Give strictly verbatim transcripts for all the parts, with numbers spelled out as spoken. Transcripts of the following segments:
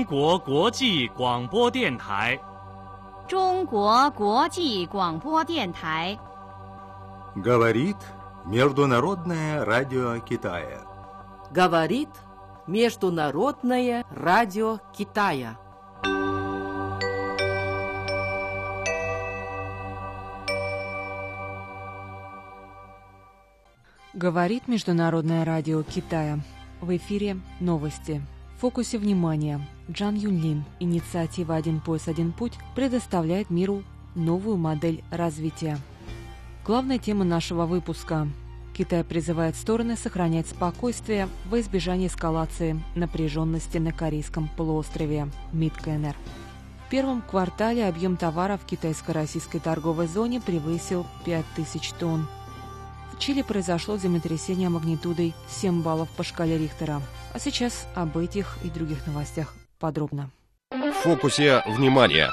国国际广播电台。 中国国际广播电台。 Говорит Международное радио Китая. Говорит Международное радио Китая. Говорит Международное радио Китая. В эфире новости. В фокусе внимания. Чжан Юньлин. Инициатива «Один пояс, один путь» предоставляет миру новую модель развития. Главная тема нашего выпуска. Китай призывает стороны сохранять спокойствие во избежание эскалации напряженности на Корейском полуострове. МИД КНР. В первом квартале объем товаров в китайско-российской торговой зоне превысил пять тысяч тонн. В Чили произошло землетрясение магнитудой семь баллов по шкале Рихтера. А сейчас об этих и других новостях подробно. В фокусе внимания.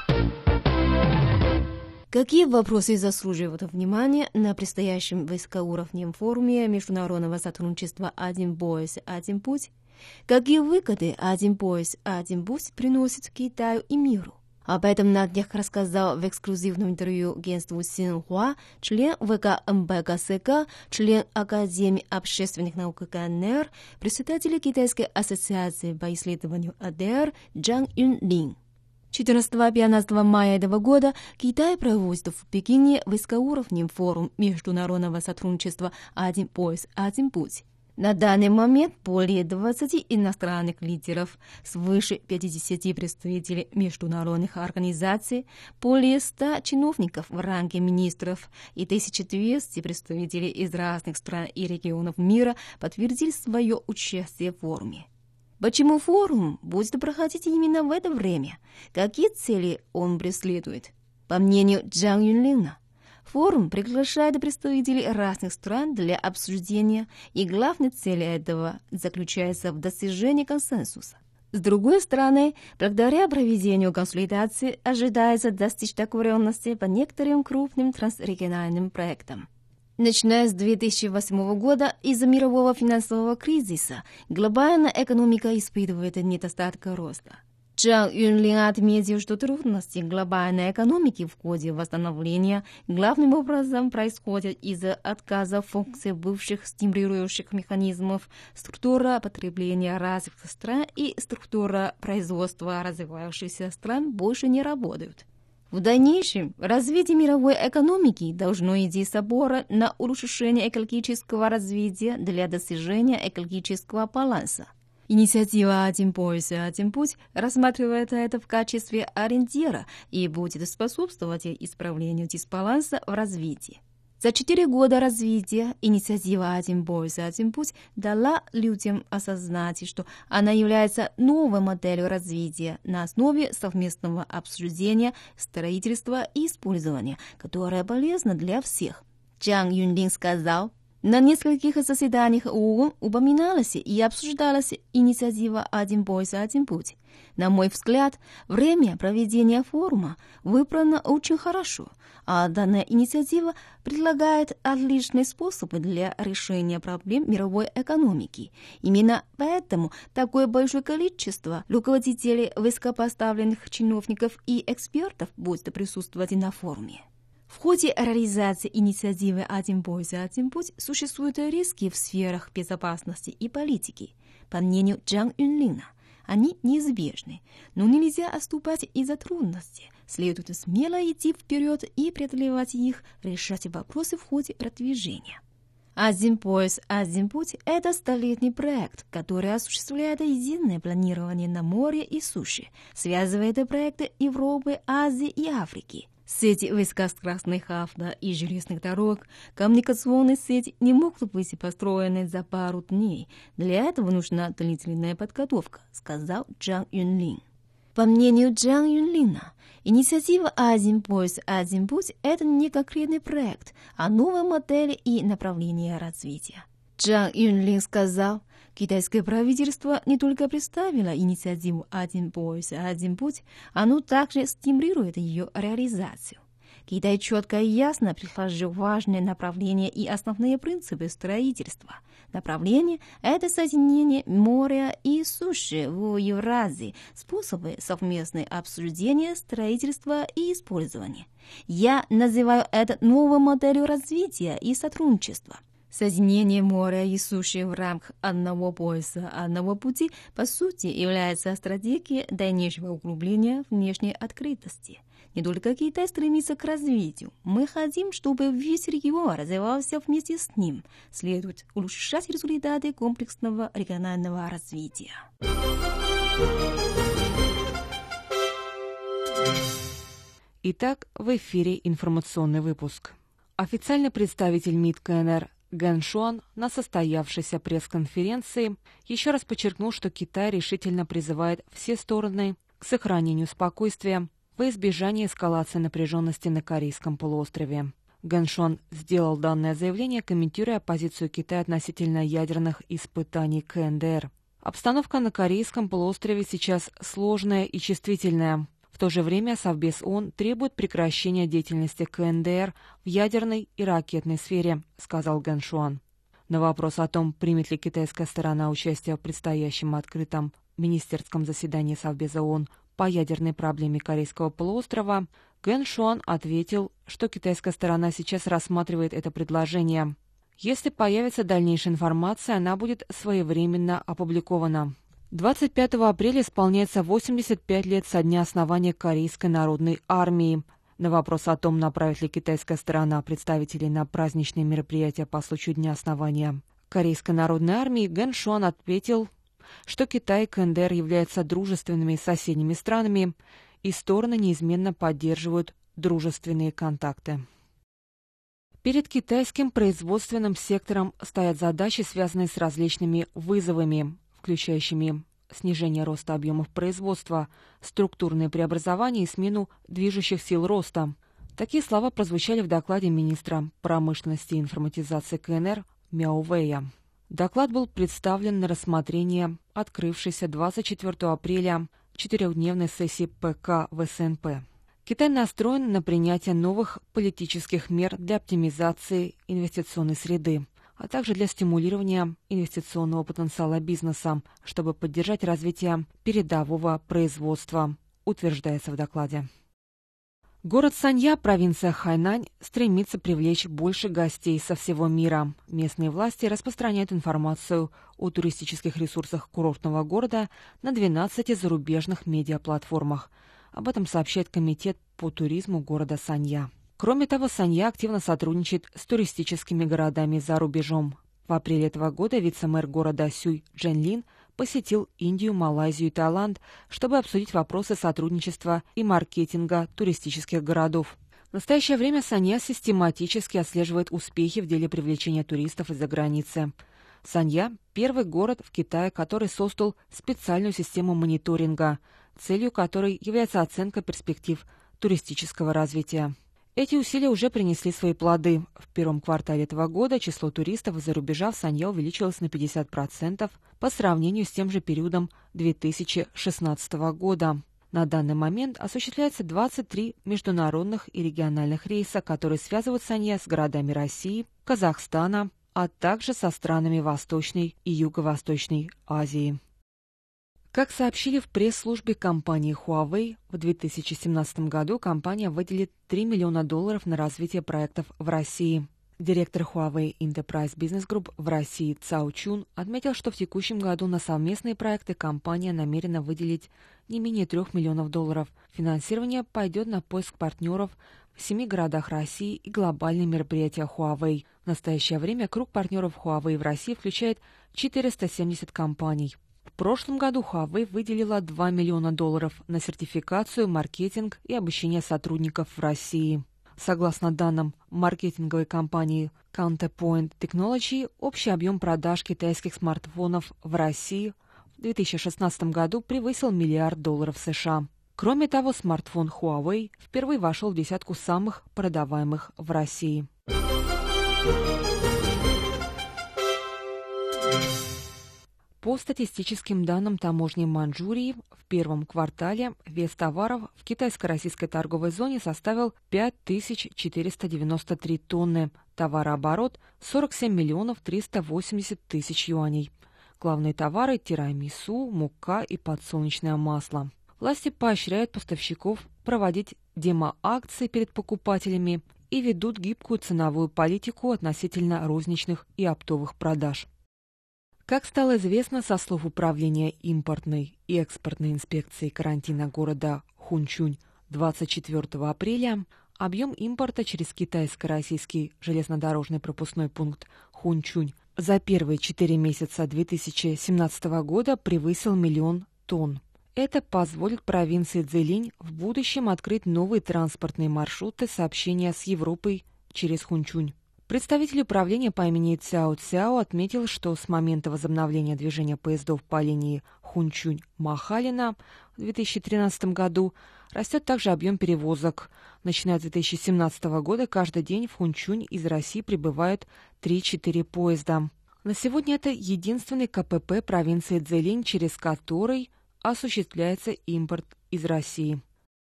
Какие вопросы заслуживают внимания на предстоящем высокоуровневом форуме международного сотрудничества «Один пояс, один путь»? Какие выгоды «Один пояс, один путь» приносит Китаю и миру? Об этом на днях рассказал в эксклюзивном интервью агентству Синьхуа член ВК МБКСК, член Академии общественных наук КНР, председатель Китайской ассоциации по исследованию АДР Чжан Юньлин. четырнадцатого-пятнадцатого мая этого года Китай проводит в Пекине высокоуровневый форум международного сотрудничества «Один пояс, один путь». На данный момент более двадцати иностранных лидеров, свыше пятидесяти представителей международных организаций, более ста чиновников в ранге министров и тысяча двести представителей из разных стран и регионов мира подтвердили свое участие в форуме. Почему форум будет проходить именно в это время? Какие цели он преследует? По мнению Чжан Юньлина, форум приглашает представителей разных стран для обсуждения, и главной целью этого заключается в достижении консенсуса. С другой стороны, благодаря проведению консультаций ожидается достичь договоренности по некоторым крупным трансрегиональным проектам. Начиная с две тысячи восьмого года, из-за мирового финансового кризиса глобальная экономика испытывает недостаток роста. Чжан Юньлин отметил, что трудности глобальной экономики в ходе восстановления главным образом происходят из-за отказа функций бывших стимулирующих механизмов, структура потребления развитых стран и структура производства развивающихся стран больше не работают. В дальнейшем развитие мировой экономики должно идти с опорой на улучшение экологического развития для достижения экологического баланса. Инициатива «Один пояс, один путь» рассматривает это в качестве ориентира и будет способствовать исправлению дисбаланса в развитии. За четыре года развития инициатива «Один пояс, один путь» дала людям осознать, что она является новой моделью развития на основе совместного обсуждения, строительства и использования, которая полезна для всех. Чжан Юньлин сказал: на нескольких заседаниях ООН упоминалась и обсуждалась инициатива «Один пояс, один путь». На мой взгляд, время проведения форума выбрано очень хорошо, а данная инициатива предлагает отличные способы для решения проблем мировой экономики. Именно поэтому такое большое количество руководителей, высокопоставленных чиновников и экспертов будет присутствовать на форуме. В ходе реализации инициативы «Один пояс, один путь» существуют риски в сферах безопасности и политики. По мнению Чжан Юньлина, они неизбежны, но нельзя отступать из-за трудностей. Следует смело идти вперед и преодолевать их, решать вопросы в ходе продвижения. «Один пояс, один путь» — это столетний проект, который осуществляет единое планирование на море и суше, связывает проекты Европы, Азии и Африки. Сети высокоскоростных авто и железных дорог, коммуникационные сети не могут быть построены за пару дней. Для этого нужна длительная подготовка, сказал Чжан Юньлин. По мнению Чжан Юньлина, инициатива «Один пояс, один путь» — это не конкретный проект, а новая модель и направление развития. Чжан Юньлин сказал: китайское правительство не только представило инициативу «Один пояс, один путь», оно также стимулирует ее реализацию. Китай четко и ясно предложил важные направления и основные принципы строительства. Направление – это соединение моря и суши в Евразии, способы совместного обсуждения, строительства и использования. Я называю это новой моделью развития и сотрудничества. Соединение моря и суши в рамках одного пояса, одного пути, по сути, является стратегией дальнейшего углубления внешней открытости. Не только Китай стремится к развитию. Мы хотим, чтобы весь регион развивался вместе с ним. Следует улучшать результаты комплексного регионального развития. Итак, в эфире информационный выпуск. Официальный представитель МИД КНР Гэн Шуан на состоявшейся пресс-конференции еще раз подчеркнул, что Китай решительно призывает все стороны к сохранению спокойствия во избежание эскалации напряженности на Корейском полуострове. Гэн Шуан сделал данное заявление, комментируя позицию Китая относительно ядерных испытаний КНДР. Обстановка на Корейском полуострове сейчас сложная и чувствительная. В то же время Совбез ООН требует прекращения деятельности КНДР в ядерной и ракетной сфере, сказал Гэн Шуан. На вопрос о том, примет ли китайская сторона участие в предстоящем открытом министерском заседании Совбеза ООН по ядерной проблеме Корейского полуострова, Гэн Шуан ответил, что китайская сторона сейчас рассматривает это предложение. Если появится дальнейшая информация, она будет своевременно опубликована. двадцать пятого апреля исполняется восемьдесят пять лет со дня основания Корейской народной армии. На вопрос о том, направит ли китайская сторона представителей на праздничные мероприятия по случаю дня основания Корейской народной армии, Гэн Шуан ответил, что Китай и КНДР являются дружественными соседними странами, и стороны неизменно поддерживают дружественные контакты. Перед китайским производственным сектором стоят задачи, связанные с различными вызовами, включающими снижение роста объемов производства, структурные преобразования и смену движущих сил роста. Такие слова прозвучали в докладе министра промышленности и информатизации КНР Мяо Вэя. Доклад был представлен на рассмотрение открывшейся двадцать четвёртого апреля четырехдневной сессии ПК ВСНП. Китай настроен на принятие новых политических мер для оптимизации инвестиционной среды, а также для стимулирования инвестиционного потенциала бизнеса, чтобы поддержать развитие передового производства, утверждается в докладе. Город Санья, провинция Хайнань, стремится привлечь больше гостей со всего мира. Местные власти распространяют информацию о туристических ресурсах курортного города на двенадцати зарубежных медиаплатформах. Об этом сообщает Комитет по туризму города Санья. Кроме того, Санья активно сотрудничает с туристическими городами за рубежом. В апреле этого года вице-мэр города Сюй Джэнлин посетил Индию, Малайзию и Таиланд, чтобы обсудить вопросы сотрудничества и маркетинга туристических городов. В настоящее время Санья систематически отслеживает успехи в деле привлечения туристов из-за границы. Санья – первый город в Китае, который создал специальную систему мониторинга, целью которой является оценка перспектив туристического развития. Эти усилия уже принесли свои плоды. В первом квартале этого года число туристов из-за рубежа в Санья увеличилось на пятьдесят процентов по сравнению с тем же периодом две тысячи шестнадцатого года. На данный момент осуществляется двадцать три международных и региональных рейса, которые связывают Санья с городами России, Казахстана, а также со странами Восточной и Юго-Восточной Азии. Как сообщили в пресс-службе компании Huawei, в две тысячи семнадцатом году компания выделит три миллиона долларов на развитие проектов в России. Директор Huawei Enterprise Business Group в России Цао Чун отметил, что в текущем году на совместные проекты компания намерена выделить не менее трех миллионов долларов. Финансирование пойдет на поиск партнеров в семи городах России и глобальные мероприятия Huawei. В настоящее время круг партнеров Huawei в России включает четыреста семьдесят компаний. В прошлом году Huawei выделила два миллиона долларов на сертификацию, маркетинг и обучение сотрудников в России. Согласно данным маркетинговой компании Counterpoint Technology, общий объем продаж китайских смартфонов в России в две тысячи шестнадцатом году превысил миллиард долларов США. Кроме того, смартфон Huawei впервые вошел в десятку самых продаваемых в России. По статистическим данным таможни Маньчжурии, в первом квартале вес товаров в китайско-российской торговой зоне составил пять тысяч четыреста девяносто три тонны, Товарооборот – сорок семь миллионов триста восемьдесят тысяч юаней. Главные товары – тирамису, мука и подсолнечное масло. Власти поощряют поставщиков проводить демо-акции перед покупателями и ведут гибкую ценовую политику относительно розничных и оптовых продаж. Как стало известно со слов Управления импортной и экспортной инспекции карантина города Хунчунь двадцать четвёртого апреля, объем импорта через китайско-российский железнодорожный пропускной пункт Хунчунь за первые четыре месяца две тысячи семнадцатого года превысил миллион тонн. Это позволит провинции Цзилинь в будущем открыть новые транспортные маршруты сообщения с Европой через Хунчунь. Представитель управления по имени Цяо Цяо отметил, что с момента возобновления движения поездов по линии Хунчунь-Махалина в две тысячи тринадцатом году растет также объем перевозок. Начиная с две тысячи семнадцатого года каждый день в Хунчунь из России прибывают три-четыре поезда. На сегодня это единственный ка пэ пэ провинции Цзилинь, через который осуществляется импорт из России.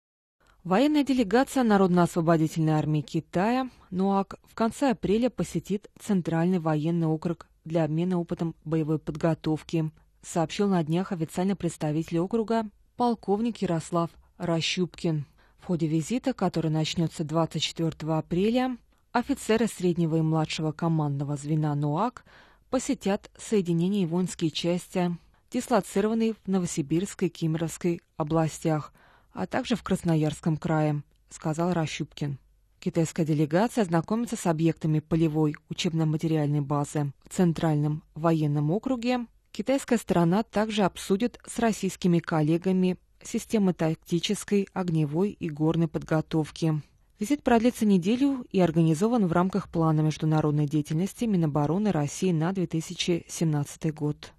Военная делегация Народно-освободительной армии Китая НОАК в конце апреля посетит Центральный военный округ для обмена опытом боевой подготовки, сообщил на днях официальный представитель округа полковник Ярослав Рощупкин. В ходе визита, который начнется двадцать четвёртого апреля, офицеры среднего и младшего командного звена НОАК посетят соединения и воинские части, дислоцированные в Новосибирской и Кемеровской областях, а также в Красноярском крае, сказал Рощупкин. Китайская делегация ознакомится с объектами полевой учебно-материальной базы в Центральном военном округе. Китайская сторона также обсудит с российскими коллегами системы тактической, огневой и горной подготовки. Визит продлится неделю и организован в рамках плана международной деятельности Минобороны России на две тысячи семнадцатый год.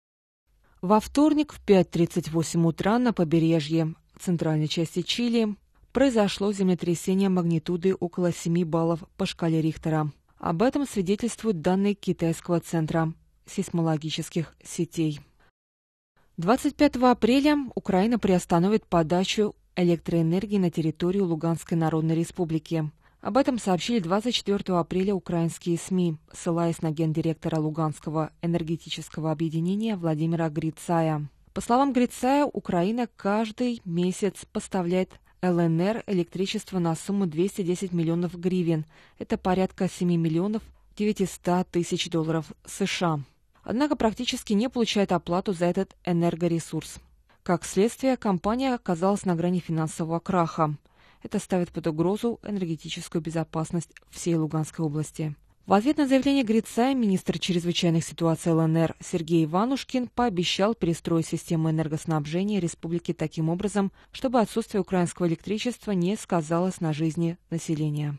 Во вторник в пять тридцать восемь утра на побережье центральной части Чили произошло землетрясение магнитудой около семи баллов по шкале Рихтера. Об этом свидетельствуют данные Китайского центра сейсмологических сетей. двадцать пятого апреля Украина приостановит подачу электроэнергии на территорию Луганской Народной Республики. Об этом сообщили двадцать четвёртого апреля украинские СМИ, ссылаясь на гендиректора Луганского энергетического объединения Владимира Грицая. По словам Грицая, Украина каждый месяц поставляет эл эн эр электричество на сумму двести десять миллионов гривен. Это порядка семь миллионов девятьсот тысяч долларов США. Однако практически не получает оплату за этот энергоресурс. Как следствие, компания оказалась на грани финансового краха. Это ставит под угрозу энергетическую безопасность всей Луганской области. В ответ на заявление Грицая министр чрезвычайных ситуаций эл эн эр Сергей Иванушкин пообещал перестроить систему энергоснабжения республики таким образом, чтобы отсутствие украинского электричества не сказалось на жизни населения.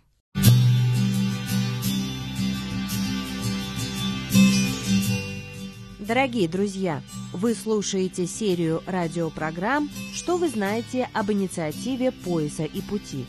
Дорогие друзья, вы слушаете серию радиопрограмм «Что вы знаете об инициативе пояса и пути?».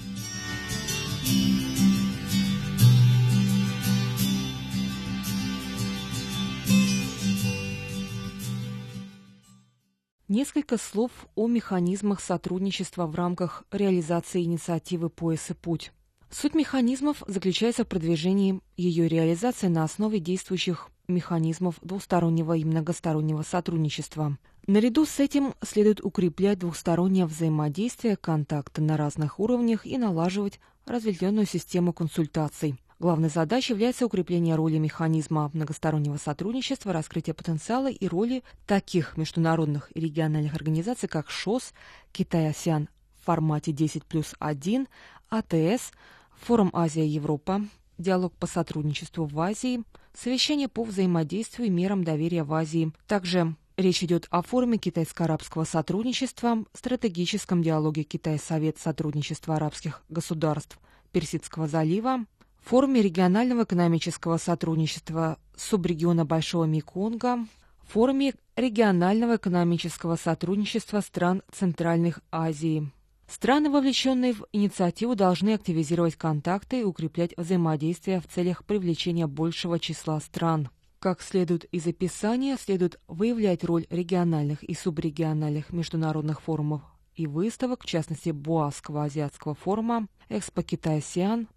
Несколько слов о механизмах сотрудничества в рамках реализации инициативы «Пояс и путь». Суть механизмов заключается в продвижении ее реализации на основе действующих механизмов двустороннего и многостороннего сотрудничества. Наряду с этим следует укреплять двухстороннее взаимодействие, контакты на разных уровнях и налаживать разветвленную систему консультаций. Главной задачей является укрепление роли механизма многостороннего сотрудничества, раскрытие потенциала и роли таких международных и региональных организаций, как ШОС, Китай-АСЕАН в формате десять плюс один, а тэ эс, Форум Азия-Европа, диалог по сотрудничеству в Азии, совещание по взаимодействию и мерам доверия в Азии. Также речь идет о форуме китайско-арабского сотрудничества, стратегическом диалоге Китай-Совет сотрудничества арабских государств Персидского залива, форуме регионального экономического сотрудничества субрегиона Большого Меконга, форуме регионального экономического сотрудничества стран Центральной Азии. Страны, вовлеченные в инициативу, должны активизировать контакты и укреплять взаимодействие в целях привлечения большего числа стран. Как следует из описания, следует выявлять роль региональных и субрегиональных международных форумов и выставок, в частности, Боасского азиатского форума, Экспо Китай-АСЕАН,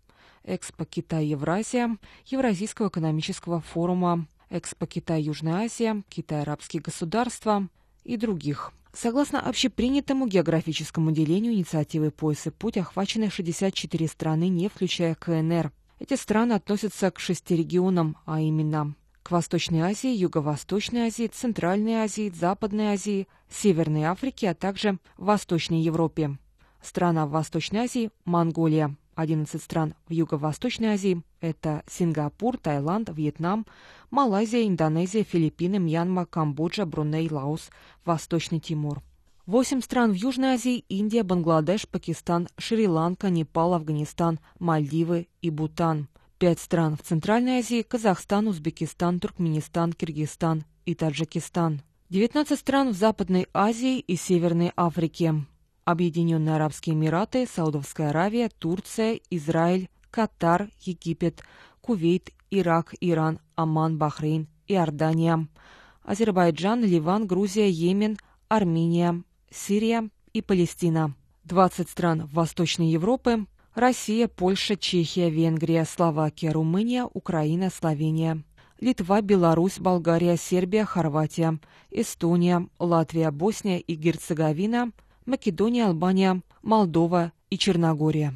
Экспо Китай-Евразия, Евразийского экономического форума, Экспо Китай-Южная Азия, Китай-Арабские государства и других. Согласно общепринятому географическому делению инициативы «Пояс и путь» охвачены шестьдесят четыре страны, не включая КНР. Эти страны относятся к шести регионам, а именно к Восточной Азии, Юго-Восточной Азии, Центральной Азии, Западной Азии, Северной Африке, а также Восточной Европе. Страна в Восточной Азии – Монголия. одиннадцать стран в Юго-Восточной Азии – это Сингапур, Таиланд, Вьетнам, Малайзия, Индонезия, Филиппины, Мьянма, Камбоджа, Бруней, Лаос, Восточный Тимор. Восемь стран в Южной Азии – Индия, Бангладеш, Пакистан, Шри-Ланка, Непал, Афганистан, Мальдивы и Бутан. Пять стран в Центральной Азии – Казахстан, Узбекистан, Туркменистан, Киргизстан и Таджикистан. девятнадцать стран в Западной Азии и Северной Африке. Объединенные Арабские Эмираты, Саудовская Аравия, Турция, Израиль, Катар, Египет, Кувейт, Ирак, Иран, Оман, Бахрейн, Иордания, Азербайджан, Ливан, Грузия, Йемен, Армения, Сирия и Палестина. двадцать стран Восточной Европы, Россия, Польша, Чехия, Венгрия, Словакия, Румыния, Украина, Словения, Литва, Беларусь, Болгария, Сербия, Хорватия, Эстония, Латвия, Босния и Герцеговина, Македония, Албания, Молдова и Черногория.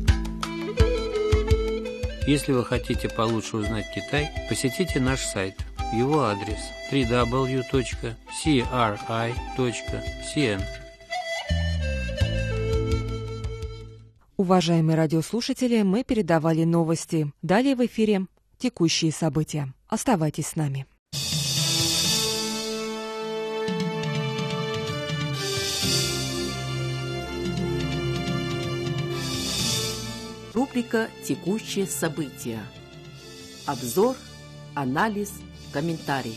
Если вы хотите получше узнать Китай, посетите наш сайт. Его адрес дабл ю дабл ю дабл ю точка си ар ай точка си эн. Уважаемые радиослушатели, мы передавали новости. Далее в эфире текущие события. Оставайтесь с нами. Рубрика «Текущие события». Обзор, анализ, комментарий.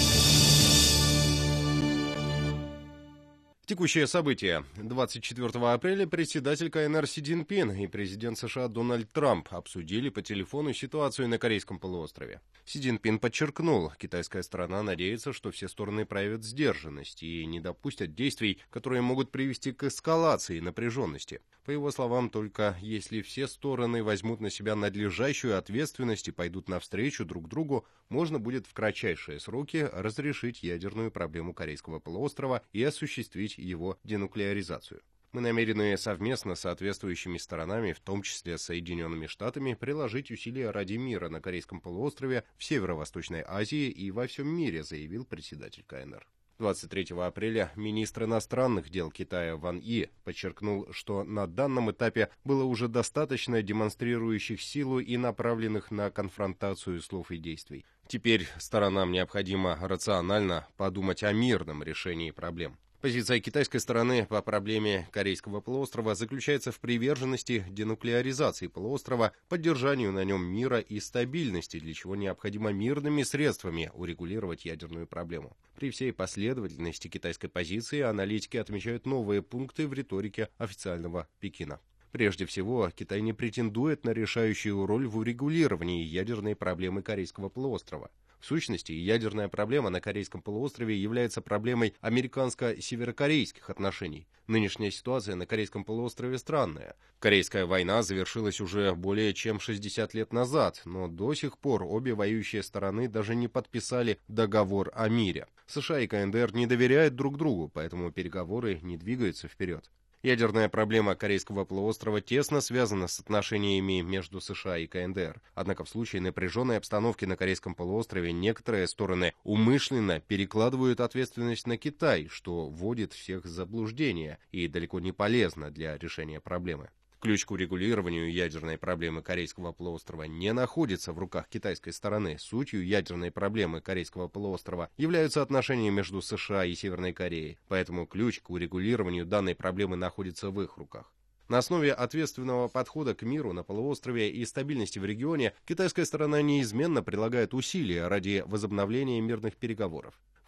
Текущее событие. двадцать четвёртого апреля председатель КНР Си Цзиньпин и президент США Дональд Трамп обсудили по телефону ситуацию на Корейском полуострове. Си Цзиньпин подчеркнул, китайская сторона надеется, что все стороны проявят сдержанность и не допустят действий, которые могут привести к эскалации напряженности. По его словам, только если все стороны возьмут на себя надлежащую ответственность и пойдут навстречу друг другу, можно будет в кратчайшие сроки разрешить ядерную проблему Корейского полуострова и осуществить его денуклеаризацию. Мы намерены совместно с соответствующими сторонами, в том числе с Соединенными Штатами, приложить усилия ради мира на Корейском полуострове, в Северо-Восточной Азии и во всем мире, заявил председатель КНР. двадцать третьего апреля министр иностранных дел Китая Ван И подчеркнул, что на данном этапе было уже достаточно демонстрирующих силу и направленных на конфронтацию слов и действий. Теперь сторонам необходимо рационально подумать о мирном решении проблем. Позиция китайской стороны по проблеме Корейского полуострова заключается в приверженности денуклеаризации полуострова, поддержанию на нем мира и стабильности, для чего необходимо мирными средствами урегулировать ядерную проблему. При всей последовательности китайской позиции аналитики отмечают новые пункты в риторике официального Пекина. Прежде всего, Китай не претендует на решающую роль в урегулировании ядерной проблемы Корейского полуострова. В сущности, ядерная проблема на Корейском полуострове является проблемой американско-северокорейских отношений. Нынешняя ситуация на Корейском полуострове странная. Корейская война завершилась уже более чем шестьдесят лет назад, но до сих пор обе воюющие стороны даже не подписали договор о мире. США и КНДР не доверяют друг другу, поэтому переговоры не двигаются вперед. Ядерная проблема Корейского полуострова тесно связана с отношениями между США и КНДР. Однако в случае напряженной обстановки на Корейском полуострове некоторые стороны умышленно перекладывают ответственность на Китай, что вводит всех в заблуждение и далеко не полезно для решения проблемы. Ключ к урегулированию ядерной проблемы Корейского полуострова не находится в руках китайской стороны. Сутью ядерной проблемы Корейского полуострова являются отношения между США и Северной Кореей, поэтому ключ к урегулированию данной проблемы находится в их руках. На основе ответственного подхода к миру на полуострове и стабильности в регионе китайская сторона неизменно прилагает усилия ради возобновления мирных переговоров. В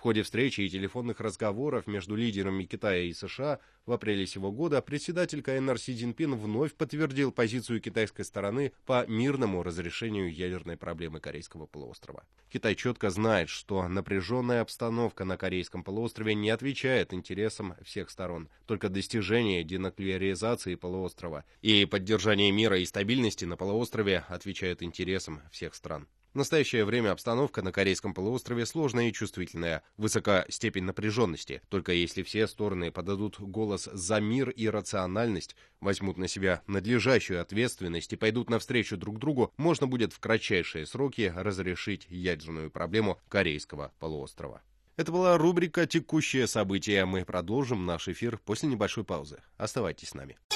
ходе встречи и телефонных разговоров между лидерами Китая и США в апреле сего года председатель КНР Си Цзиньпин вновь подтвердил позицию китайской стороны по мирному разрешению ядерной проблемы Корейского полуострова. Китай четко знает, что напряженная обстановка на Корейском полуострове не отвечает интересам всех сторон. Только достижение денуклеаризации полуострова и поддержание мира и стабильности на полуострове отвечают интересам всех стран. В настоящее время обстановка на Корейском полуострове сложная и чувствительная, высока степень напряженности. Только если все стороны подадут голос за мир и рациональность, возьмут на себя надлежащую ответственность и пойдут навстречу друг другу, можно будет в кратчайшие сроки разрешить ядерную проблему Корейского полуострова. Это была рубрика «Текущие события». Мы продолжим наш эфир после небольшой паузы. Оставайтесь с нами.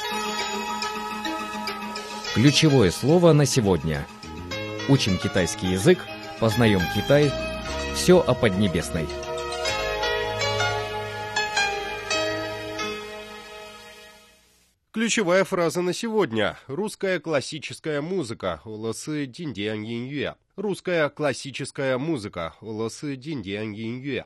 Ключевое слово на сегодня. Учим китайский язык, познаем Китай. Все о Поднебесной. Ключевая фраза на сегодня. Русская классическая музыка. Олосы диндиан яньюэ. Русская классическая музыка. Олосы диндиан яньюэ.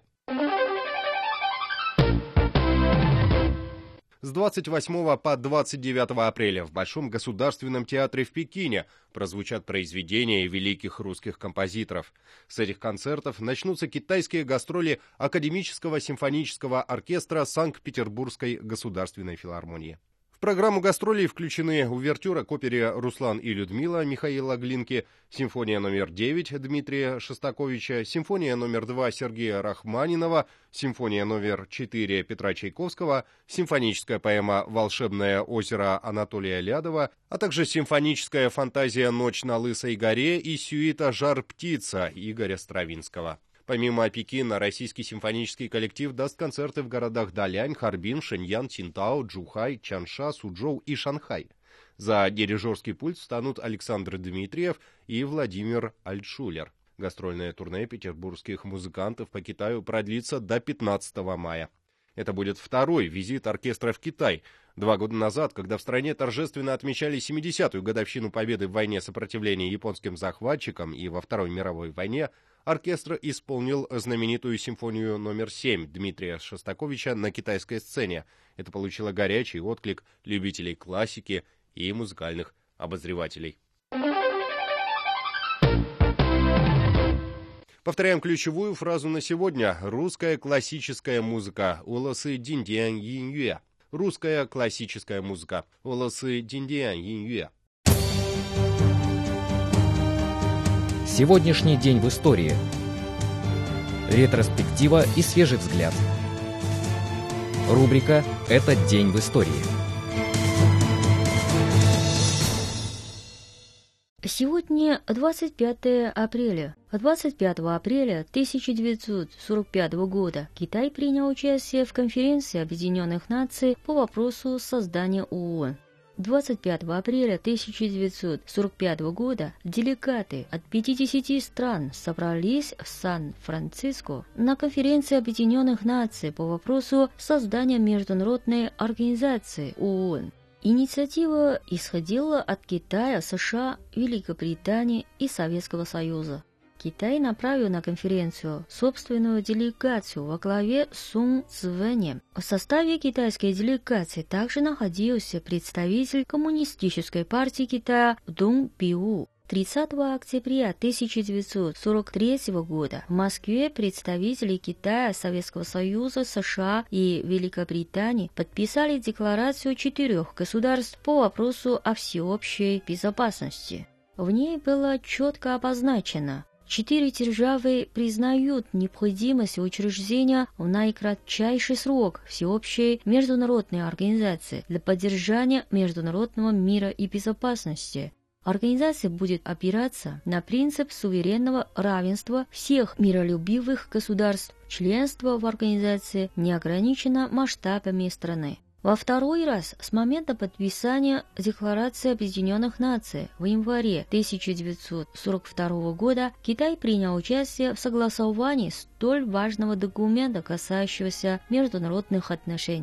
С двадцать восьмого по двадцать девятое апреля в Большом государственном театре в Пекине прозвучат произведения великих русских композиторов. С этих концертов начнутся китайские гастроли Академического симфонического оркестра Санкт-Петербургской государственной филармонии. В программу гастролей включены увертюра к опере «Руслан и Людмила» Михаила Глинки, симфония номер девять Дмитрия Шостаковича, симфония номер два Сергея Рахманинова, симфония номер четыре Петра Чайковского, симфоническая поэма «Волшебное озеро» Анатолия Лядова, а также симфоническая фантазия «Ночь на Лысой горе» и сюита «Жар-птица» Игоря Стравинского. Помимо Пекина, российский симфонический коллектив даст концерты в городах Далянь, Харбин, Шэньян, Цинтао, Джухай, Чанша, Суджоу и Шанхай. За дирижерский пульт встанут Александр Дмитриев и Владимир Альтшулер. Гастрольное турне петербургских музыкантов по Китаю продлится до пятнадцатого мая. Это будет второй визит оркестра в Китай. Два года назад, когда в стране торжественно отмечали семидесятую годовщину победы в войне сопротивления японским захватчикам и во Второй мировой войне, оркестр исполнил знаменитую симфонию номер семь Дмитрия Шостаковича на китайской сцене. Это получило горячий отклик любителей классики и музыкальных обозревателей. Повторяем ключевую фразу на сегодня. Русская классическая музыка. Олосы диндиан яньюэ. Русская классическая музыка. Олосы диндиан яньюэ. Сегодняшний день в истории. Ретроспектива и свежий взгляд. Рубрика «Этот день в истории». Сегодня двадцать пятое апреля. двадцать пятого апреля тысяча девятьсот сорок пятого года Китай принял участие в конференции Объединенных Наций по вопросу создания ООН. двадцать пятого апреля тысяча девятьсот сорок пятого года делегаты от пятидесяти стран собрались в Сан-Франциско на конференции Объединенных Наций по вопросу создания международной организации ООН. Инициатива исходила от Китая, США, Великобритании и Советского Союза. Китай направил на конференцию собственную делегацию во главе с Сун Цзэвэнем. В составе китайской делегации также находился представитель Коммунистической партии Китая Дун Биу. тридцатого октября тысяча девятьсот сорок третьего года в Москве представители Китая, Советского Союза, США и Великобритании подписали декларацию четырех государств по вопросу о всеобщей безопасности. В ней было четко обозначено: четыре державы признают необходимость учреждения в наикратчайший срок всеобщей международной организации для поддержания международного мира и безопасности. Организация будет опираться на принцип суверенного равенства всех миролюбивых государств. Членство в организации не ограничено масштабами страны. Во второй раз с момента подписания Декларации Объединенных Наций в январе тысяча девятьсот сорок второго года Китай принял участие в согласовании столь важного документа, касающегося международных отношений.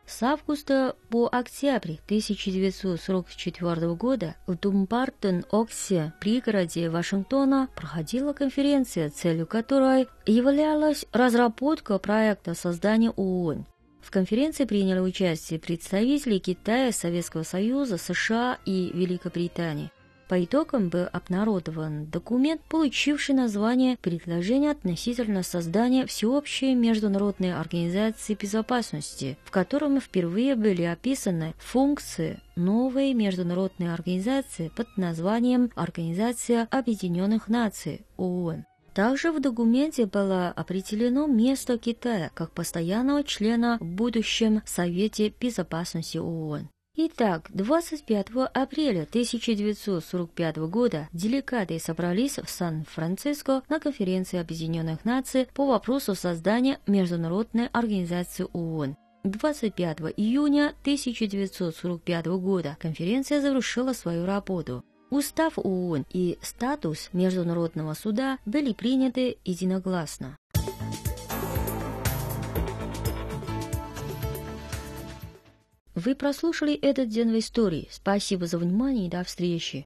С августа по октябрь тысяча девятьсот сорок четвёртого года в Думбартон-Оксе, пригороде Вашингтона, проходила конференция, целью которой являлась разработка проекта создания ООН. В конференции приняли участие представители Китая, Советского Союза, США и Великобритании. По итогам был обнародован документ, получивший название «Предложение относительно создания всеобщей международной организации безопасности», в котором впервые были описаны функции новой международной организации под названием «Организация Объединенных Наций» ООН. Также в документе было определено место Китая как постоянного члена в будущем Совете Безопасности ООН. Итак, двадцать пятого апреля тысяча девятьсот сорок пятого года делегаты собрались в Сан-Франциско на конференции Объединенных Наций по вопросу создания Международной организации ООН. двадцать пятого июня тысяча девятьсот сорок пятого года конференция завершила свою работу. Устав ООН и статус Международного суда были приняты единогласно. Вы прослушали этот день в истории. Спасибо за внимание и до встречи.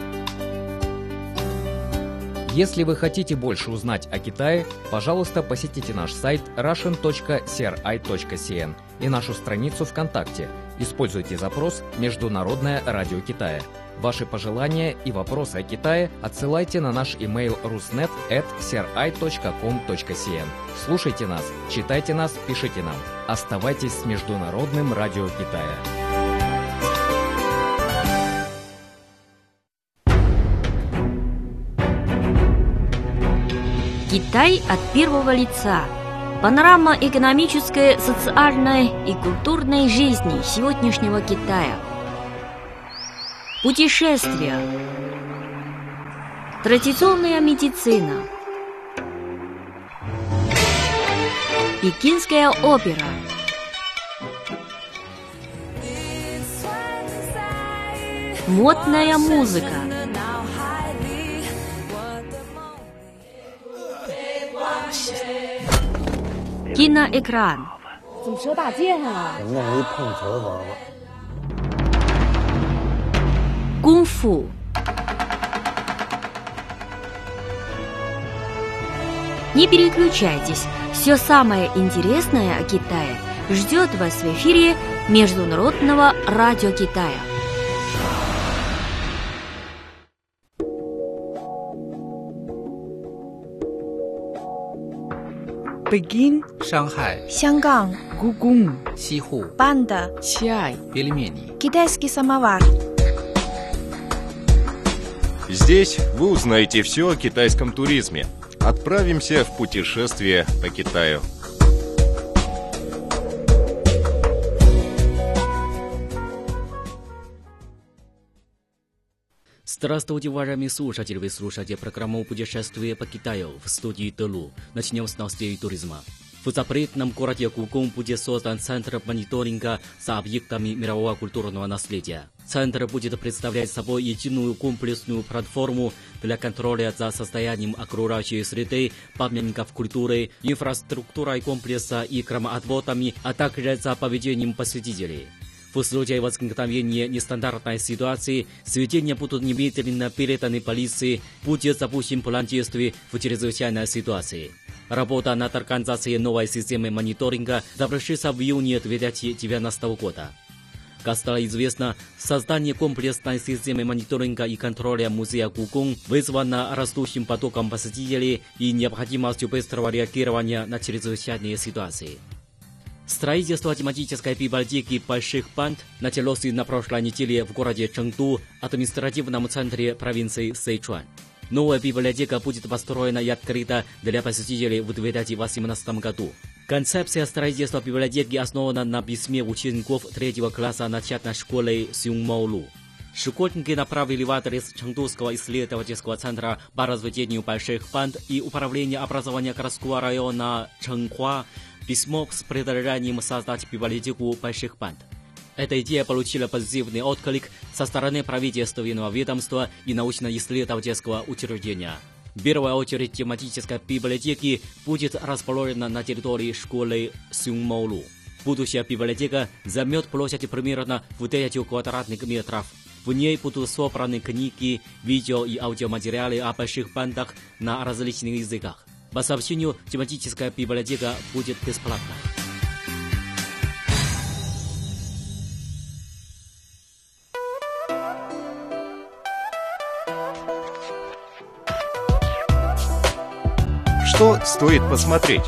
Если вы хотите больше узнать о Китае, пожалуйста, посетите наш сайт russian точка си ар ай точка си эн и нашу страницу ВКонтакте. Используйте запрос «Международное радио Китая». Ваши пожелания и вопросы о Китае отсылайте на наш имейл руснет эт си ар ай точка ком точка си эн. Слушайте нас, читайте нас, пишите нам. Оставайтесь с Международным радио Китая. Китай от первого лица. Панорама экономической, социальной и культурной жизни сегодняшнего Китая. Путешествия. Традиционная медицина. Пекинская опера. Модная музыка. Киноэкран. Кунг-фу. Не переключайтесь, все самое интересное о Китае ждет вас в эфире Международного радио Китая. Пекин, Шанхай, Сянган, Гугун, Сиху, Панда, Чай, пельмени, китайский самовар. Здесь вы узнаете все о китайском туризме. Отправимся в путешествие по Китаю. Здравствуйте, уважаемые слушатели! Вы слушаете программу «Путешествие по Китаю» в студии Тылу. Начнем с новостей туризма. В запретном городе Гугун будет создан Центр мониторинга за объектами мирового культурного наследия. Центр будет представлять собой единую комплексную платформу для контроля за состоянием окружающей среды, памятников культуры, инфраструктурой комплекса и громоотводами, а также за поведением посетителей. В случае возникновения нестандартной ситуации, сведения будут немедленно переданы полиции, будет запущен план действий в чрезвычайной ситуации. Работа над организацией новой системы мониторинга завершится в июне две тысячи девятнадцатого года. Как стало известно, создание комплексной системы мониторинга и контроля музея Гугун вызвано растущим потоком посетителей и необходимостью быстрого реагирования на чрезвычайные ситуации. Строительство тематической библиотеки «Больших банд» началось на прошлой неделе в городе Чжэнду, административном центре провинции Сэйчуань. Новая библиотека будет построена и открыта для посетителей в две тысячи восемнадцатом году. Концепция строительства библиотеки основана на письме учеников третьего класса начальной школы Сюнгмоулу. Школьники направили в адрес Чжэндуского исследовательского центра по разведению больших банд и управления образования городского района Чжэнхуа письмо с предложением создать библиотеку больших банд. Эта идея получила позитивный отклик со стороны правительственного ведомства и научно-исследовательского учреждения. В первую очередь тематическая библиотека будет расположена на территории школы Сюнгмоулу. Будущая библиотека займет площадь примерно в тысячу квадратных метров. В ней будут собраны книги, видео и аудиоматериалы о больших бандах на различных языках. По сообщению, тематическая библиотека будет бесплатной. Что стоит посмотреть?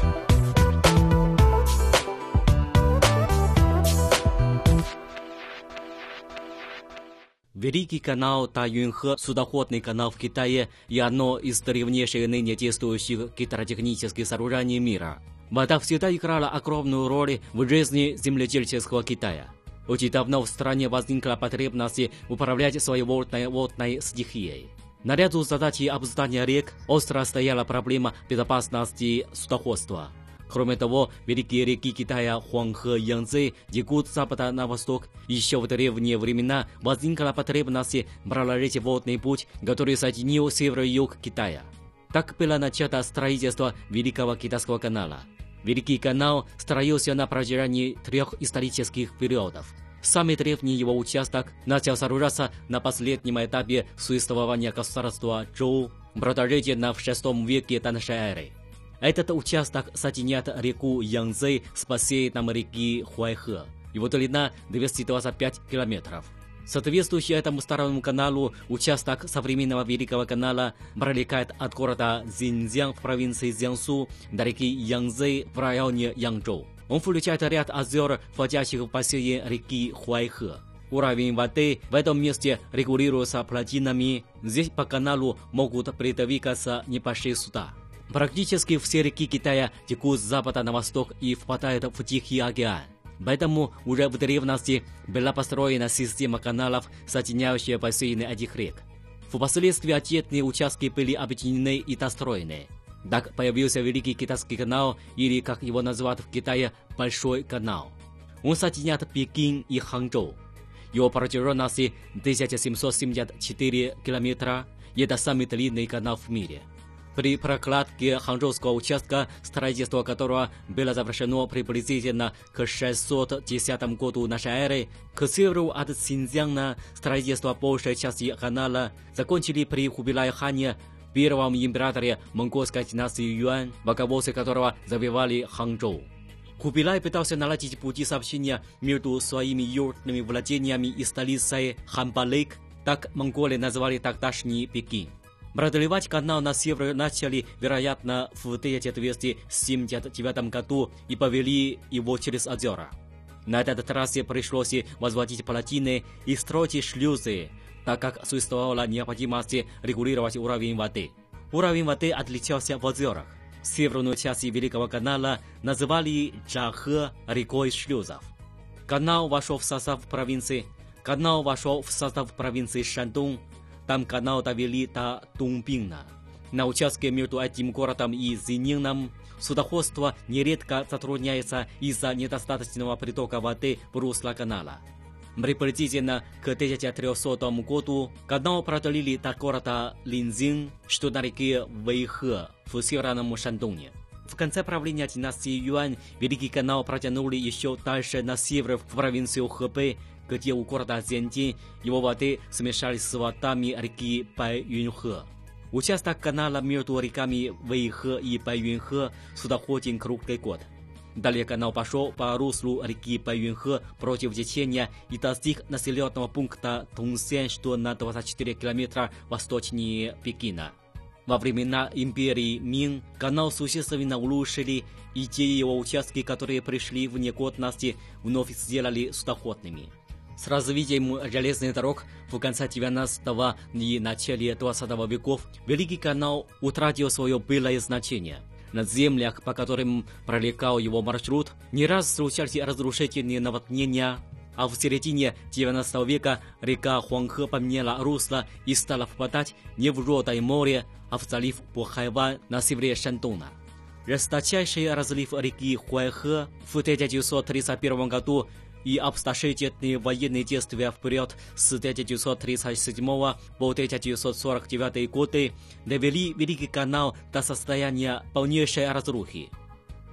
Великий канал Тайюньхэ – судоходный канал в Китае и одно из древнейших ныне действующих гидротехнических сооружений мира. Вода всегда играла огромную роль в жизни земледельческого Китая. Очень давно в стране возникла потребность управлять своей водной, водной стихией. Наряду с задачей обуздания рек остро стояла проблема безопасности судоходства. Кроме того, великие реки Китая Хуанхэ и Янцзы текут с запада на восток. Еще в древние времена возникла потребность проложить водный путь, который соединил север и юг Китая. Так было начато строительство Великого Китайского канала. Великий канал строился на протяжении трех исторических периодов. Самый древний его участок начал сооружаться на последнем этапе существования государства Чжоу, продолжительно в шестом веке до нашей эры. Этот участок соединяет реку Янцзы с бассейном реки Хуайхэ. Его длина двести двадцать пять километров. Соответствующий этому старому каналу, участок современного Великого канала пролегает от города Цзиньцзян в провинции Цзянсу до реки Янцзы в районе Янчжоу. Он включает ряд озер, входящих в бассейн реки Хуайхэ. Уровень воды в этом месте регулируется плотинами. Здесь по каналу могут передвигаться небольшие суда. Практически все реки Китая текут с запада на восток и впадают в Тихий океан. Поэтому уже в древности была построена система каналов, соединяющая бассейны этих рек. Впоследствии отдельные участки были объединены и достроены. Так появился Великий Китайский канал, или, как его называют в Китае, Большой канал. Он соединяет Пекин и Ханчжоу. Его протяженность тысяча семьсот семьдесят четыре километра, и это самый длинный канал в мире. При прокладке ханчжоуского участка, строительство которого было завершено приблизительно к шестьсот десятому году нашей эры, к северу от Цзиньцзяна строительство большей части канала закончили при Хубилае хане, первом императоре монгольской династии Юань, боководцы которого завоевали Ханчжоу. Хубилай пытался наладить пути сообщения между своими южными владениями и столицей Ханбалык, так монголы назвали тогдашний Пекин. Продлевать канал на север начали, вероятно, в тысяча двести семьдесят девятом году и повели его через озера. На этой трассе пришлось возводить плотины и строить шлюзы, так как существовала необходимость регулировать уровень воды. Уровень воды отличался в озерах. Северную часть Великого канала называли Чахэ рекой шлюзов. Канал вошел в состав провинции. Канал вошел в состав провинции Шандун. Там канал довели до Тунбина. На участке между этим городом и Зинином судоходство нередко затрудняется из-за недостаточного притока воды в русло канала. Приблизительно к тысяча трехсотому году канал продлили до города Линзин, что на реке Вэйхэ в северном Шандуне. В конце правления династии Юань Великий канал протянули еще дальше на север в провинцию Хэбэй, где у города Цзянтин его воды смешались с водами реки Байюньхэ. Участок канала между реками Вэйхэ и Байюньхэ судоходен круглый год. Далее канал пошел по руслу реки Байюньхэ против течения и достиг населенного пункта Тунсян, что на двадцать четыре километра восточнее Пекина. Во времена империи Мин канал существенно улучшили, и те его участки, которые пришли в негодность, вновь сделали судоходными. С развитием железных дорог в конце девяностого и начале двадцатого веков Великий канал утратил свое былое значение. На землях, по которым пролегал его маршрут, не раз случались разрушительные наводнения, а в середине девяностого века река Хуанхэ поменяла русло и стала впадать не в Желтое море, а в залив Бохайван на севере Шандуна. Жесточайший разлив реки Хуайхэ в тысяча девятьсот тридцать первом году и обстоятельные военные действия в период с тысяча девятьсот тридцать седьмого по тысяча девятьсот сорок девятый годы довели Великий канал до состояния полнейшей разрухи.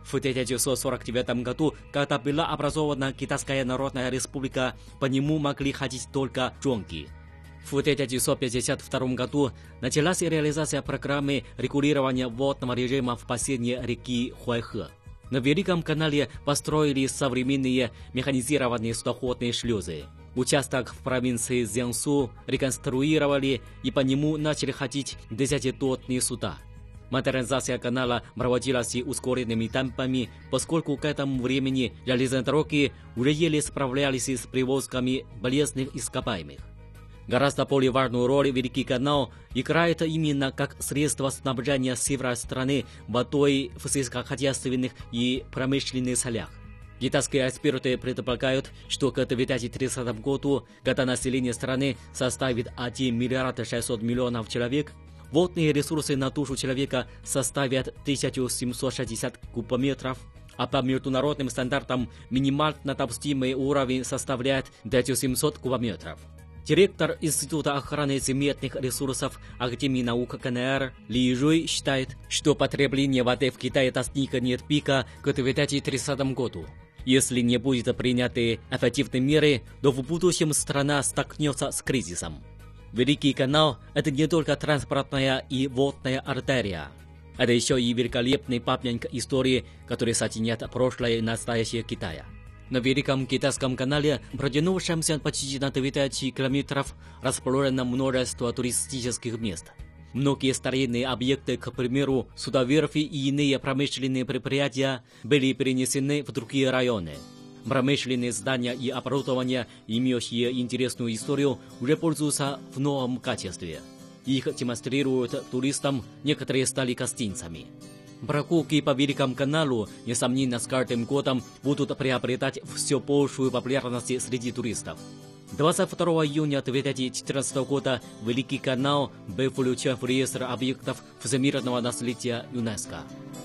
В тысяча девятьсот сорок девятом году, когда была образована Китайская Народная Республика, по нему могли ходить только джонги. В тысяча девятьсот пятьдесят втором году началась реализация программы регулирования водного режима в бассейне реки Хуайхэ. На Великом канале построили современные механизированные судоходные шлюзы. Участок в провинции Цзянсу реконструировали, и по нему начали ходить десятитонные суда. Модернизация канала проводилась ускоренными темпами, поскольку к этому времени железные дороги уже еле справлялись с перевозками полезных ископаемых. Гораздо более важную роль Великий канал играет именно как средство снабжения севера страны водой в сельскохозяйственных и промышленных целях. Китайские эксперты предполагают, что к две тысячи тридцатому году, когда население страны составит один миллиард шестьсот миллионов человек, водные ресурсы на душу человека составят тысячу семьсот шестьдесят кубометров, а по международным стандартам минимально допустимый уровень составляет тысячу семьсот кубометров. Директор Института охраны земельных ресурсов Академии наук КНР Ли Жуй считает, что потребление воды в Китае достигнет пика к две тысячи тридцатому году. Если не будет приняты эффективные меры, то в будущем страна столкнется с кризисом. Великий канал – это не только транспортная и водная артерия. Это еще и великолепный памятник истории, который соединяет прошлое и настоящее Китая. На Великом Китайском канале, протянувшемся почти на две тысячи километров, расположено множество туристических мест. Многие старинные объекты, к примеру, судоверфи и иные промышленные предприятия, были перенесены в другие районы. Промышленные здания и оборудование, имеющие интересную историю, уже пользуются в новом качестве. Их демонстрируют туристам, некоторые стали гостиницами. Прогулки по Великому каналу, несомненно, с каждым годом будут приобретать все большую популярность среди туристов. двадцать второго июня две тысячи четырнадцатого года Великий канал был включен в реестр объектов всемирного наследия ЮНЕСКО.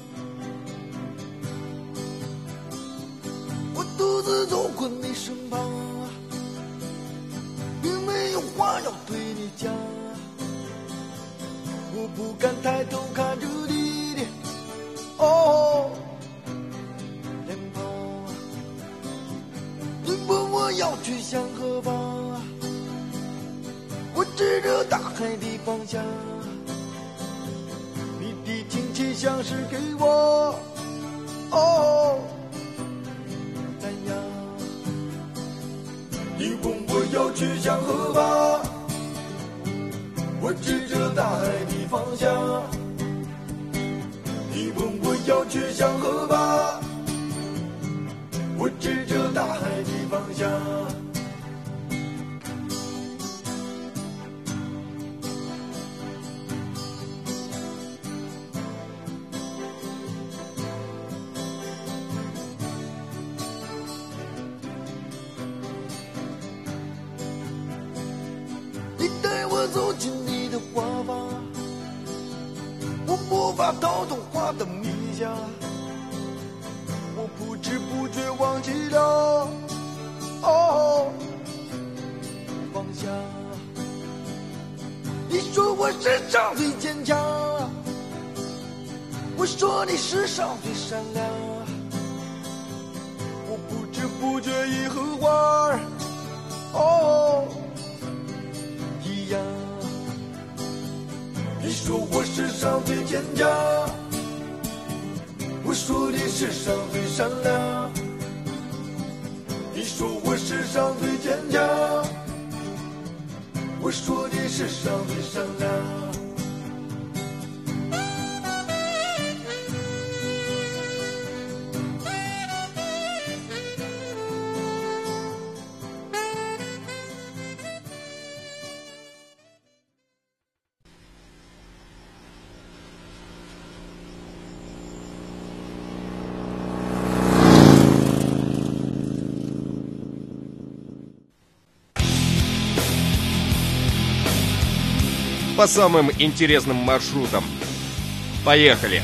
我独自走过你身旁，并没有话要对你讲，我不敢抬头看着你的哦脸庞，你问我要去向何方，我指着大海的方向，你的亲切像是给我哦赞扬，你问我要去向何方，我指着大海的方向，你问我要去向何方，我指着大海的方向。你带我走进你的花房，我无法逃脱花的迷香，我不知不觉忘记了哦方向。你说我世上最坚强，我说你世上最善良，我不知不觉已和花儿哦一样。你说我世上最坚强，我说你世上最善良，你说我世上最坚强，我说你世上最善良。 По самым интересным маршрутам. Поехали!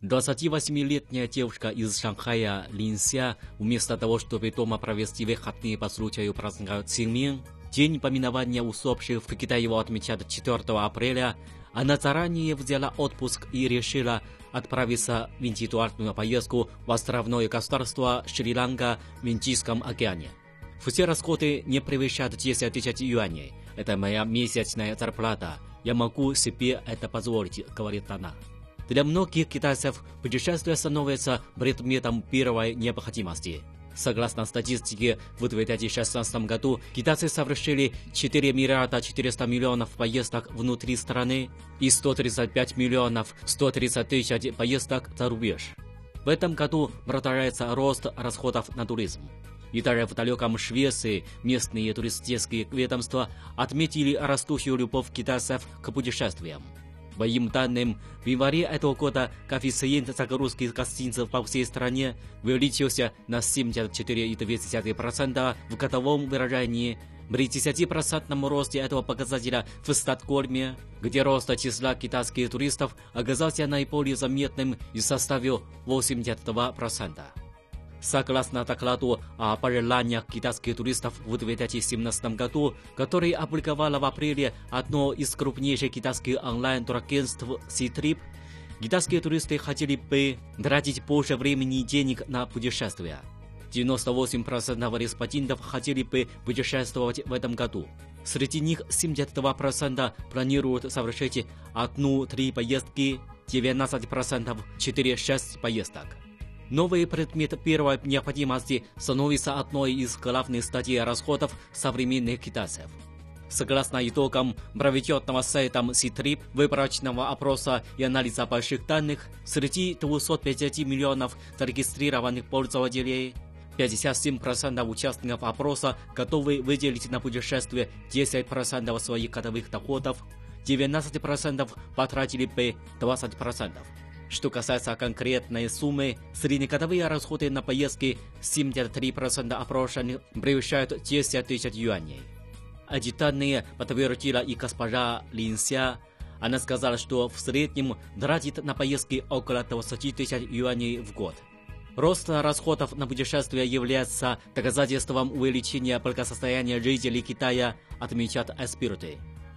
двадцативосьмилетняя девушка из Шанхая Линся, вместо того, чтобы дома провести выходные по случаю праздника Цинмин, день поминования усопших в Китае его отмечают четвёртого апреля, она заранее взяла отпуск и решила отправиться в индивидуальную поездку в островное государство Шри-Ланка в Индийском океане. Все расходы не превышают десять тысяч юаней. Это моя месячная зарплата. Я могу себе это позволить, говорит она. Для многих китайцев путешествие становится предметом первой необходимости. Согласно статистике, в две тысячи шестнадцатом году китайцы совершили четыре миллиарда четыреста миллионов поездок внутри страны и сто тридцать пять миллионов сто тридцать тысяч поездок за рубеж. В этом году продолжается рост расходов на туризм. И даже в далеком Швеции местные туристические ведомства отметили растущую любовь китайцев к путешествиям. По им данным, в январе этого года коэффициент загрузки гостиниц по всей стране увеличился на семьдесят четыре целых две десятых процента в годовом выражении. При десятипроцентном росте этого показателя в Стокгольме, где рост числа китайских туристов оказался наиболее заметным и составил восемьдесят два процента. Согласно докладу о пожеланиях китайских туристов в две тысячи семнадцатом году, который опубликовало в апреле одно из крупнейших китайских онлайн-турагентств Ctrip, китайские туристы хотели бы тратить больше времени и денег на путешествия. девяносто восемь процентов респондентов хотели бы путешествовать в этом году. Среди них семьдесят два процента планируют совершить одну-три поездки, девятнадцать процентов четыре-шесть поездок. Новый предмет первой необходимости становится одной из главных статей расходов современных китайцев. Согласно итогам проведенного сайтом Ctrip выборочного опроса и анализа больших данных, среди двухсот пятидесяти миллионов зарегистрированных пользователей, пятьдесят семь процентов участников опроса готовы выделить на путешествие десять процентов своих годовых доходов, девятнадцать процентов потратили бы двадцать процентов. Что касается конкретной суммы, среднегодовые расходы на поездки семьдесят три процента опрошенных превышают десять тысяч юаней. Эти данные подтвердила и госпожа Линся. Она сказала, что в среднем тратит на поездки около двадцати тысяч юаней в год. Рост расходов на путешествия является доказательством увеличения благосостояния жителей Китая, отмечают эксперты.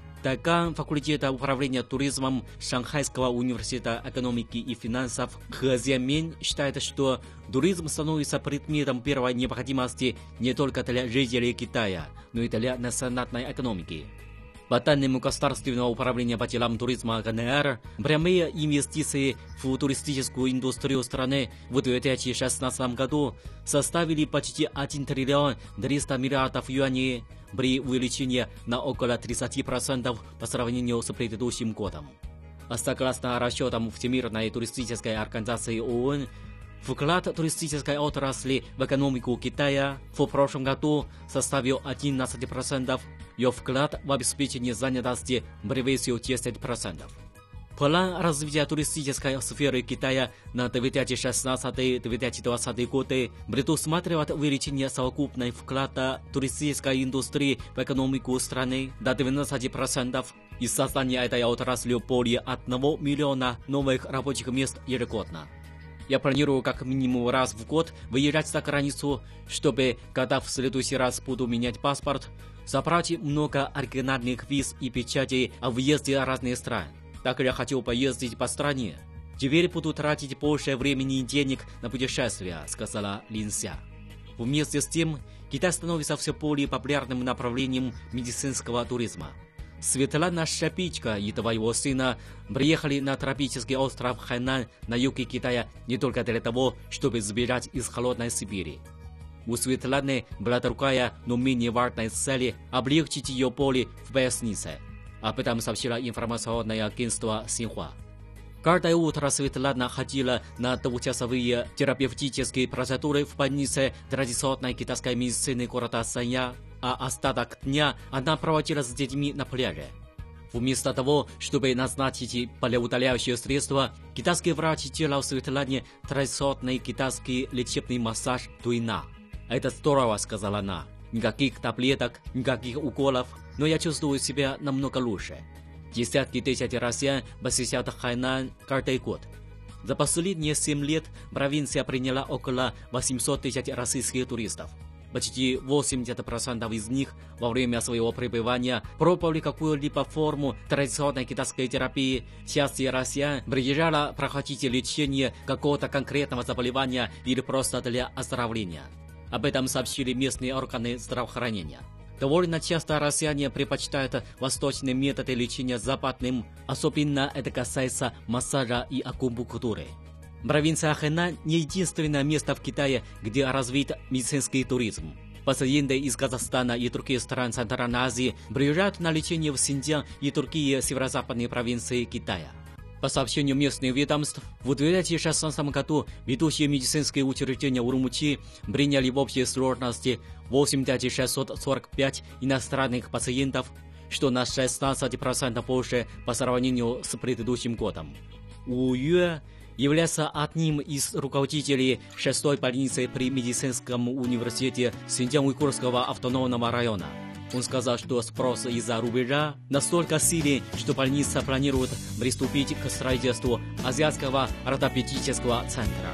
Декан факультета управления туризмом Шанхайского университета экономики и финансов Хэ Зянмин считает, что туризм становится предметом первой необходимости не только для жителей Китая, но и для национальной экономики. По данным Государственного управления по делам туризма гэ эн эр, прямые инвестиции в туристическую индустрию страны в две тысячи шестнадцатом году составили почти один триллион триста миллиардов юаней, при увеличении на около тридцати процентов по сравнению с предыдущим годом. Согласно расчетам Всемирной туристической организации ООН, вклад туристической отрасли в экономику Китая в прошлом году составил одиннадцать процентов, ее вклад в обеспечение занятости превысил десять процентов. План развития туристической сферы Китая на две тысячи шестнадцатый — две тысячи двадцатый годы предусматривает увеличение совокупного вклада туристической индустрии в экономику страны до двенадцати процентов и создание этой отрасли более одного миллиона новых рабочих мест ежегодно. Я планирую как минимум раз в год выезжать за границу, чтобы, когда в следующий раз буду менять паспорт, забрать много оригинальных виз и печатей о въезде в разные страны. Так я хочу поездить по стране. Теперь буду тратить больше времени и денег на путешествия, сказала Линся. Вместе с тем, Китай становится все более популярным направлением медицинского туризма. Светлана Шапичка и два его сына приехали на тропический остров Хайнань на юге Китая не только для того, чтобы сбежать из холодной Сибири. У Светланы была другая, но менее важная цель – облегчить ее боли в пояснице. Об этом сообщило информационное агентство Синьхуа. Каждое утро Светлана ходила на двухчасовые терапевтические процедуры в больнице традиционной китайской медицины города Санья, а остаток дня она проводила с детьми на пляже. Вместо того, чтобы назначить болеутоляющие средства, китайский врач делал Светлане традиционный китайский лечебный массаж Туйна. «Это здорово», — сказала она. «Никаких таблеток, никаких уколов, но я чувствую себя намного лучше». Десятки тысяч россиян посещают Хайнань каждый год. За последние семь лет провинция приняла около восемьсот тысяч российских туристов. Почти восемьдесят процентов из них во время своего пребывания пробовали какую-либо форму традиционной китайской терапии. Часть россиян приезжала проходить лечение какого-то конкретного заболевания или просто для оздоровления. Об этом сообщили местные органы здравоохранения. Довольно часто россияне предпочитают восточные методы лечения западным, особенно это касается массажа и акупунктуры. Провинция Хэнань не единственное место в Китае, где развит медицинский туризм. Пациенты из Казахстана и других стран Центральной Азии приезжают на лечение в Синьцзян и другие северо-западные провинции Китая. По сообщению местных ведомств, в две тысячи шестнадцатом году ведущие медицинские учреждения Урумчи приняли в общей сложности восемь тысяч шестьсот сорок пять иностранных пациентов, что на шестнадцать процентов больше по сравнению с предыдущим годом. У Юэ является одним из руководителей шестой больницы при медицинском университете Синьцзян-Уйгурского автономного района. Он сказал, что спрос из-за рубежа настолько силен, что больница планирует приступить к строительству азиатского ортопедического центра.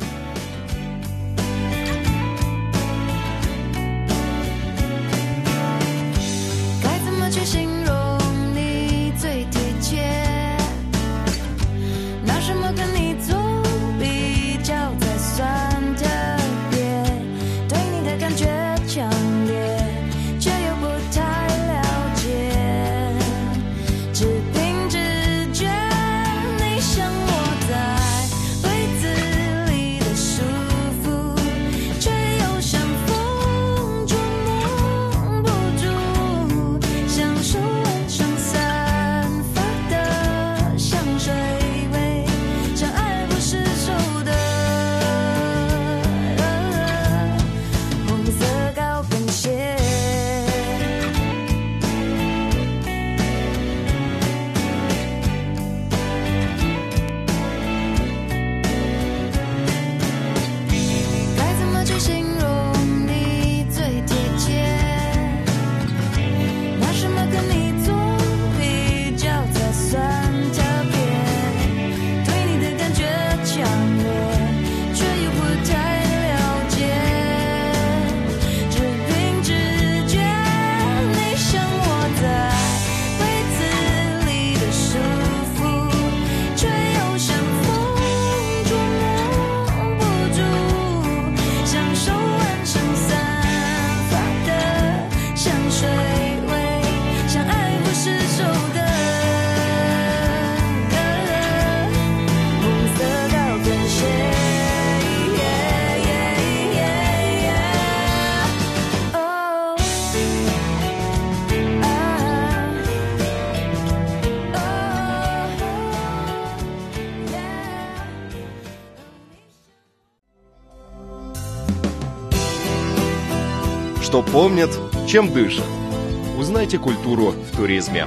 Что помнят, чем дышат. Узнайте культуру в туризме.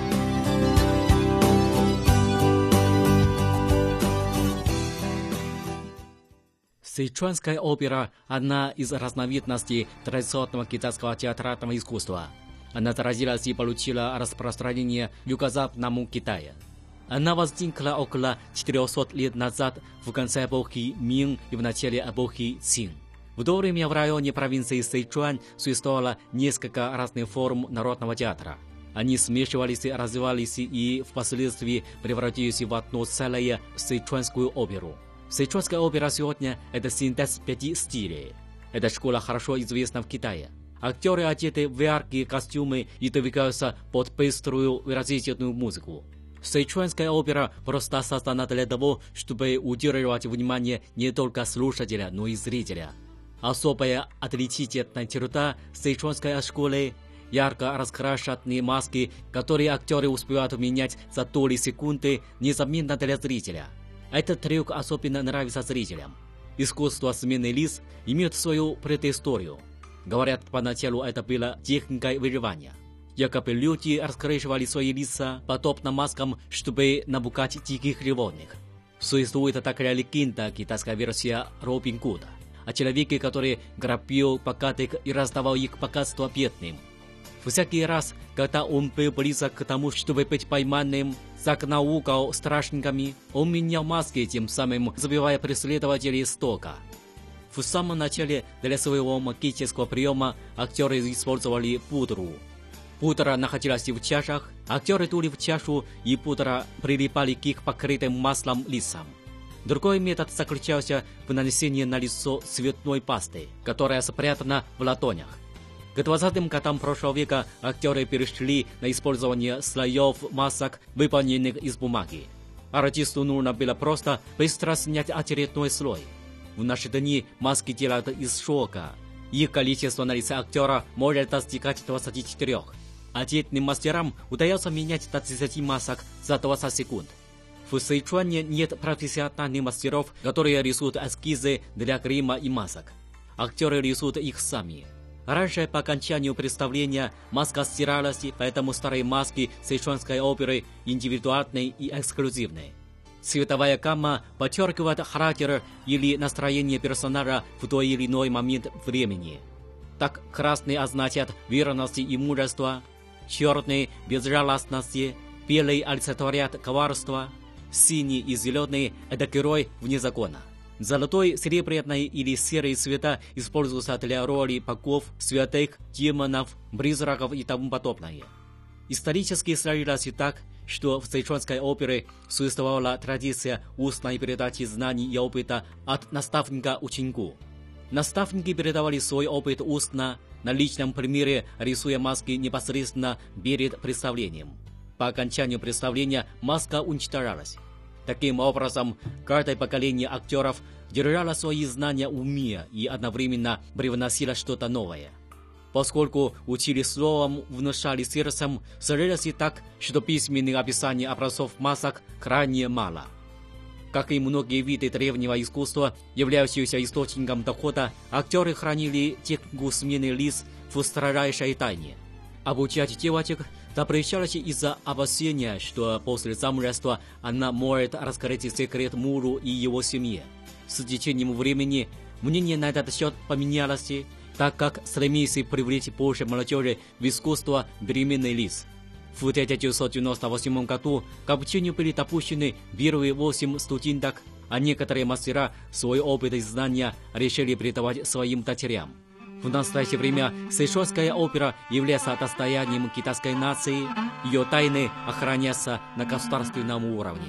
Сычуанская опера – одна из разновидностей традиционного китайского театрального искусства. Она заразилась и получила распространение в юго-западном Китае. Она возникла около четырехсот лет назад, в конце эпохи Мин и в начале эпохи Цин. В то время в районе провинции Сычуань существовало несколько разных форм народного театра. Они смешивались и развивались и впоследствии превратились в одно целое сычуанскую оперу. Сычуанская опера сегодня – это синтез пяти стилей. Эта школа хорошо известна в Китае. Актеры одеты в яркие костюмы и двигаются под пеструю выразительную музыку. Сычуанская опера просто создана для того, чтобы удерживать внимание не только слушателя, но и зрителя. Особая отличительная черта сычуанской школы – ярко раскрашенные маски, которые актеры успевают менять за доли секунды, незаметно для зрителя. Этот трюк особенно нравится зрителям. Искусство смены лиц имеет свою предысторию. Говорят, поначалу это было техникой выживания. Якобы люди раскрашивали свои лица подобно маскам, чтобы напугать диких животных. Существует такая легенда, китайская версия Робин Гуда, о человеке, который грабил богатых и раздавал их богатство бедным. Всякий раз, когда он был близок к тому, чтобы быть пойманным, загнал в угол стражниками, он менял маски, тем самым забивая преследователей с толка. В самом начале для своего магического приема актеры использовали пудру. Пудра находилась в чашах, актеры дули в чашу, и пудра прилипали к их покрытым маслом лицам. Другой метод заключался в нанесении на лицо цветной пасты, которая спрятана в ладонях. К двадцатым годам прошлого века актеры перешли на использование слоев масок, выполненных из бумаги. Артисту нужно было просто быстро снять очередной слой. В наши дни маски делают из шелка. Их количество на лице актера может достигать двадцати четырёх. Отдельным мастерам удается менять до десяти масок за двадцать секунд. В Сычуане нет профессиональных мастеров, которые рисуют эскизы для грима и масок. Актеры рисуют их сами. Раньше, по окончанию представления, маска стиралась, поэтому старые маски сычуанской оперы индивидуальные и эксклюзивные. Цветовая гамма подчеркивает характер или настроение персонажа в той или иной момент времени. Так красный означает верность и мужество, черный – безжалостность, белый олицетворяет коварство, синий и зеленый – это герой вне закона. Золотой, серебряный или серый цвета используются для роли богов, святых, демонов, призраков и тому подобное. Исторически сложилось так, что в сычуанской опере существовала традиция устной передачи знаний и опыта от наставника ученику. Наставники передавали свой опыт устно, на личном примере рисуя маски непосредственно перед представлением. По окончанию представления маска уничтожалась. Таким образом, каждое поколение актеров держало свои знания в уме и одновременно привносило что-то новое. Поскольку учили словом, внушали сердцем, сложилось и так, что письменных описаний образцов масок крайне мало. Как и многие виды древнего искусства, являющиеся источником дохода, актеры хранили технику смены лиц в строжайшей тайне. Обучать девочек запрещалось из-за опасения, что после замужества она может раскрыть секрет мужу и его семье. С течением времени мнение на этот счет поменялось, так как стремились привлечь больше молодежи в искусство беременных лиц. В тысяча девятьсот девяносто восьмом году к обучению были допущены первые восемь студенток, а некоторые мастера свой опыт и знания решили передавать своим дочерям. В настоящее время сычуанская опера является достоянием китайской нации, ее тайны охраняются на государственном уровне.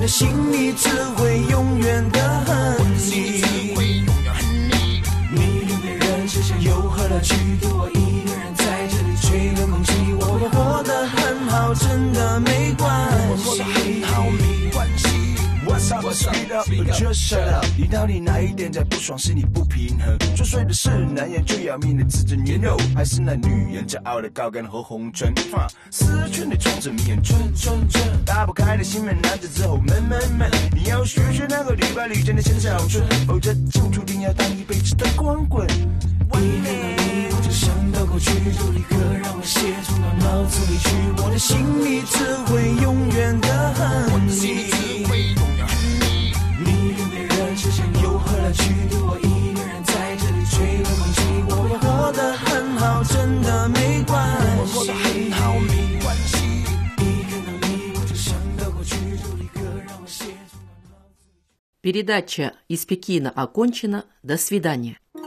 的心里只会永远的恨你。你跟别人之间又何乐趣？我一个人在这里吹冷空气，我们活得很好，真的没关系。好，没关系。What's up? Speed up, but just shut up. 你到底哪一点在不爽？是你不平衡？作祟的是男人就要命的自尊牛肉，还是那女人骄傲的高干和红唇？思春的种子迷人春春春，打不开的心门，男子之后闷闷闷。你要学学那个礼拜里真的先小春，否则就注定要当一辈子的光棍。一看到你我就想到过去，有一个让我写出到脑子里去，我的心里只会永远的恨你。你跟别人之间有何乐趣？我一个人在这里吹冷空气，我们活得很好，真的没关系。我很好，没关系。一看到你我就想到过去，有一个让我写出到脑子里去。 Передача из Пекина окончена. До свидания.